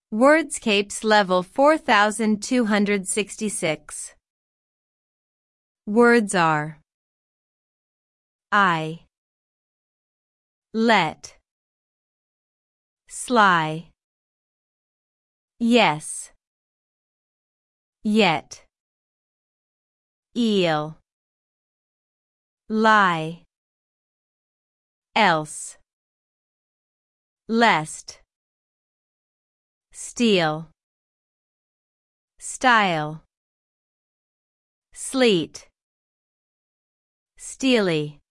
Wordscapes level 4266. Words are I, let, sly, yes, yet, eel, lie, else, lest, steal, style, sleet, steely.